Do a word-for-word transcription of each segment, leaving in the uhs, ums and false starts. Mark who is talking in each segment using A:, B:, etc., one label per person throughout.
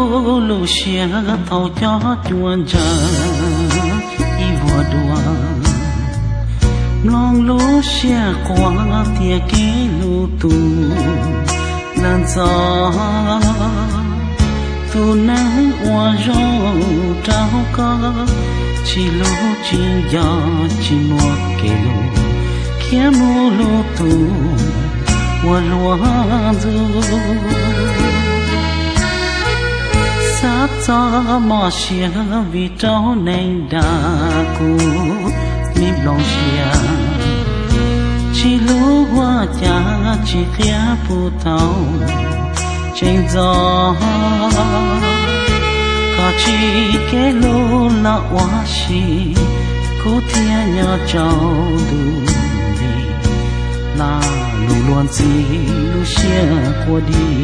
A: lô lô xia thâu cho chuan chờ y vua đùa long lô xia qua tia kế lô tu lan gió tu nắng hoa rô trao có chỉ lô chỉ gió chỉ mua kê lô kia mô lô tu hoa lúa du sát gió mò xia vì trâu nên đã cũ mịp lòng xia chỉ lúa hoa cha chỉ khía phù thâu trên gió có chỉ cái lô là hoa xì cố thiên nhỏ trâu đủ đi là lù luôn gì lù xia qua đi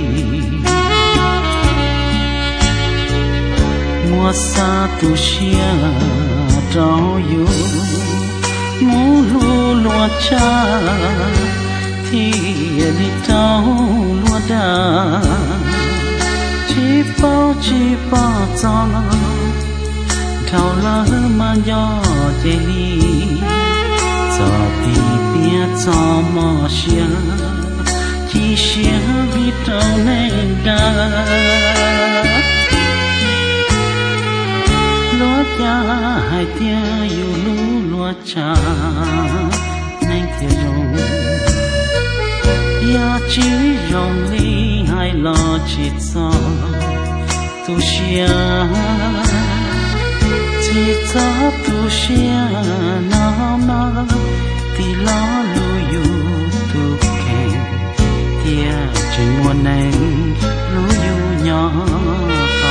A: mùa xa tu xia trao yêu mù lù lùa cha thì đi trao lùa đà chỉ bao chỉ bao cho trao lỡ mà gió chạy giờ thì biết cho mò xia chỉ xia vì trao nên đà lúa cha hai tia yêu lú lúa cha nên tia rồng ya chỉ rồng ly hai lo chỉ cho tu xia chỉ cho tu xia nó mà thì lo lu yu tu kèn tia trên mùa này lu yu nhỏ